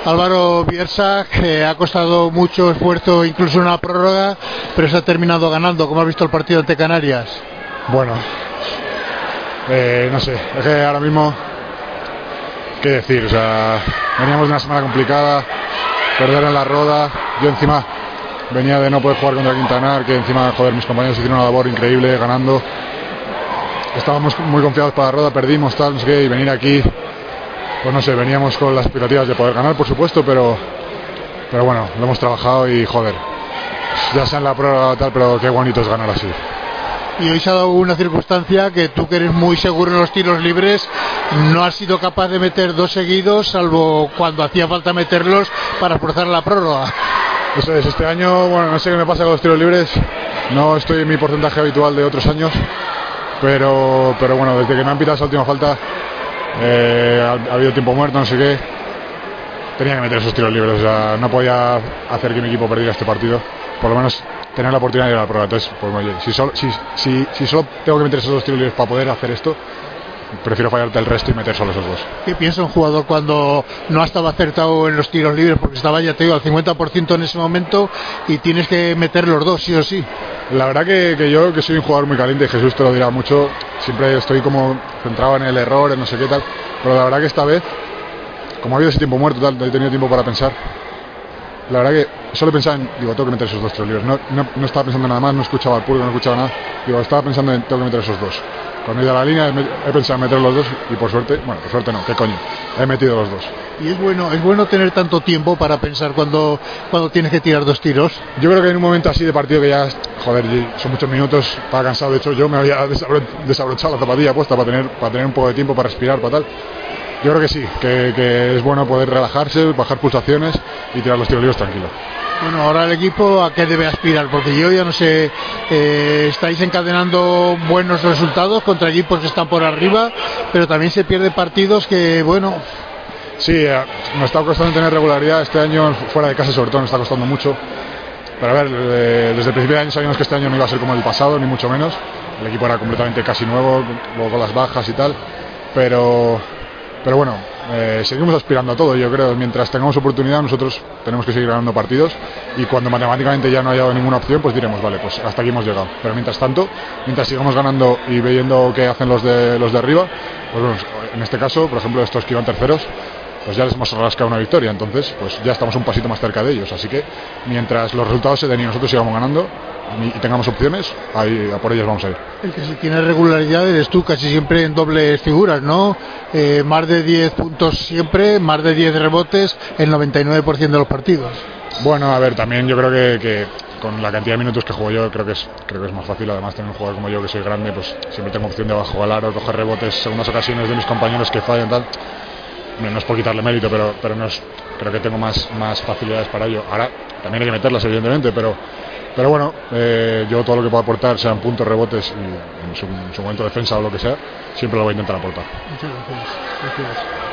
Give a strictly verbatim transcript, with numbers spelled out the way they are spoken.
Álvaro Bielsa, que ha costado mucho esfuerzo, incluso una prórroga, pero se ha terminado ganando. ¿Cómo has visto el partido ante Canarias? Bueno, eh, no sé, es que ahora mismo, ¿qué decir? O sea, veníamos de una semana complicada, perder en la Roda, yo encima venía de no poder jugar contra Quintanar, que encima, joder, mis compañeros hicieron una labor increíble ganando. Estábamos muy confiados para la Roda, perdimos, tal, no sé qué, y venir aquí, pues no sé, veníamos con las expectativas de poder ganar, por supuesto, pero, pero bueno, lo hemos trabajado y joder, ya sea en la prórroga tal, pero qué bonito es ganar así. Y hoy se ha dado una circunstancia que tú, que eres muy seguro en los tiros libres, no has sido capaz de meter dos seguidos, salvo cuando hacía falta meterlos para forzar la prórroga. Eso es, este año, bueno, no sé qué me pasa con los tiros libres, no estoy en mi porcentaje habitual de otros años, pero, pero bueno, desde que me han pitado esa última falta, eh, ha, ha habido tiempo muerto, no sé qué, tenía que meter esos tiros libres, o sea, no podía hacer que mi equipo perdiera este partido, por lo menos tener la oportunidad de ir a la prueba. Entonces, pues oye, si solo, si, si, si solo tengo que meter esos dos tiros libres para poder hacer esto, prefiero fallarte el resto y meter solo esos dos. ¿Qué piensa un jugador cuando no ha estado acertado en los tiros libres? Porque estaba, ya te digo, al cincuenta por ciento en ese momento y tienes que meter los dos, sí o sí. La verdad que, que yo, que soy un jugador muy caliente, y Jesús te lo dirá mucho, siempre estoy como centrado en el error, en no sé qué tal, pero la verdad que esta vez, como ha habido ese tiempo muerto, tal, he tenido tiempo para pensar. La verdad que solo pensaba en, digo, tengo que meter esos dos tiros libres, no, no, no estaba pensando en nada más, no escuchaba al público, no escuchaba nada, digo, estaba pensando en, tengo que meter esos dos. Cuando he ido a la línea he, he pensado en meter los dos y por suerte, bueno, por suerte no, qué coño, he metido los dos. Y es bueno, es bueno tener tanto tiempo para pensar cuando, cuando tienes que tirar dos tiros. Yo creo que en un momento así de partido que ya, joder, son muchos minutos, estaba cansado, de hecho yo me había desabro, desabrochado la zapatilla puesta para tener, para tener un poco de tiempo para respirar, para tal. Yo creo que sí, que, que es bueno poder relajarse, bajar pulsaciones y tirar los tiros libres tranquilo. Bueno, ahora el equipo ¿a qué debe aspirar? Porque yo ya no sé, eh, estáis encadenando buenos resultados contra equipos que están por arriba, pero también se pierden partidos que, bueno... Sí, eh, nos está costando tener regularidad este año, fuera de casa sobre todo nos está costando mucho. Pero a ver, eh, desde el principio de año sabíamos que este año no iba a ser como el pasado, ni mucho menos. El equipo era completamente casi nuevo, luego con las bajas y tal, pero... Pero bueno, eh, seguimos aspirando a todo, yo creo. Mientras tengamos oportunidad, nosotros tenemos que seguir ganando partidos y cuando matemáticamente ya no haya ninguna opción, pues diremos, vale, pues hasta aquí hemos llegado. Pero mientras tanto, mientras sigamos ganando y viendo qué hacen los de los de arriba, pues bueno, en este caso, por ejemplo, estos que iban terceros, pues ya les hemos rascado una victoria, entonces pues ya estamos un pasito más cerca de ellos. Así que mientras los resultados se den y nosotros sigamos ganando y tengamos opciones, ahí a por ellas vamos a ir. El que si tiene regularidad eres tú, casi siempre en dobles figuras, ¿no? Eh, más de diez puntos siempre, más de diez rebotes el noventa y nueve por ciento de los partidos. Bueno, a ver, también yo creo que, que con la cantidad de minutos que juego yo creo que es creo que es más fácil. Además, tener un jugador como yo que soy grande, pues siempre tengo opción de bajo al aro, coger rebotes, segundas ocasiones de mis compañeros que fallan, tal. No es por quitarle mérito, pero, pero no es, creo que tengo más, más facilidades para ello. Ahora también hay que meterlas, evidentemente, pero, pero bueno, eh, yo todo lo que pueda aportar, sean puntos, rebotes y en su, en su momento defensa o lo que sea, siempre lo voy a intentar aportar. Muchas gracias. Gracias.